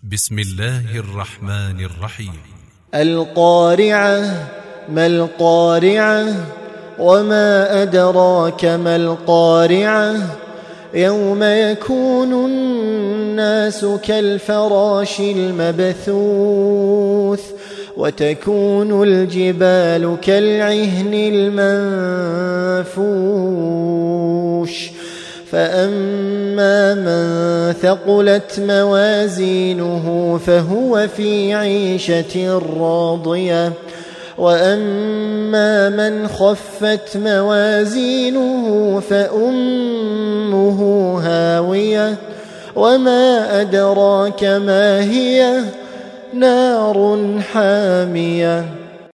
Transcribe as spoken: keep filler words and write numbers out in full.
بسم الله الرحمن الرحيم. القارعة. ما القارعة؟ وما أدراك ما القارعة؟ يوم يكون الناس كالفراش المبثوث وتكون الجبال كالعهن المنفوش فأما من ثقلت موازينه فهو في عيشة راضية وأما من خفت موازينه فأمه هاوية وما أدراك ما هي نار حامية.